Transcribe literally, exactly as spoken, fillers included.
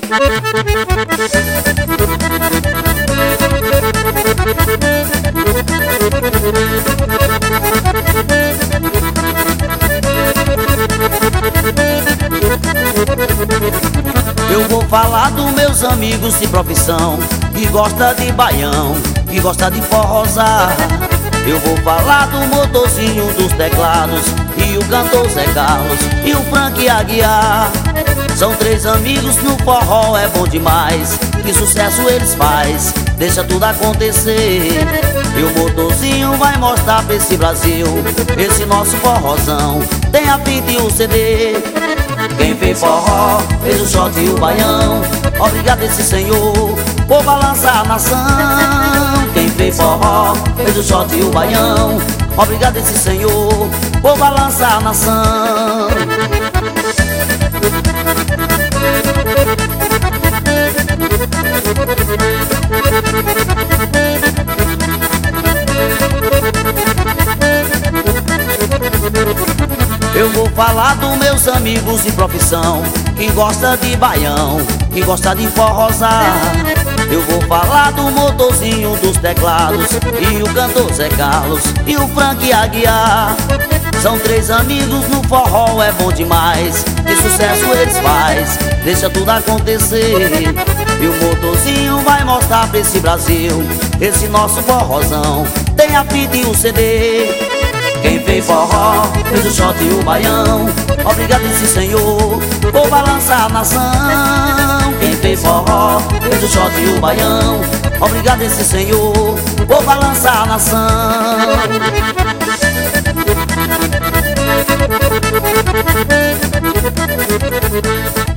Eu vou falar dos meus amigos de profissão, que gosta de baião, que gosta de forrosar. Eu vou falar do motorzinho dos teclados, e o cantor Zé Carlos, e o Frank Aguiar. São três amigos no forró, é bom demais, que sucesso eles faz, deixa tudo acontecer. E o motorzinho vai mostrar pra esse Brasil, esse nosso forrozão tem a fita e o C D. Quem fez forró, fez o shot e o baião, obrigado esse senhor por balançar a nação. Quem fez forró, fez o shot e o baião, obrigado esse senhor por balançar a nação. Eu vou falar dos meus amigos de profissão, que gosta de baião, que gosta de forrosar. Eu vou falar do motorzinho dos teclados, e o cantor Zé Carlos, e o Frank Aguiar. São três amigos no forró, é bom demais, que sucesso eles faz, deixa tudo acontecer. E o motorzinho vai mostrar pra esse Brasil, esse nosso forrozão tem a fita e o C D. Quem fez forró, fez o shot e o baião, obrigado esse senhor por balançar a nação. Quem fez forró, fez o shot e o baião, obrigado esse senhor por balançar a nação.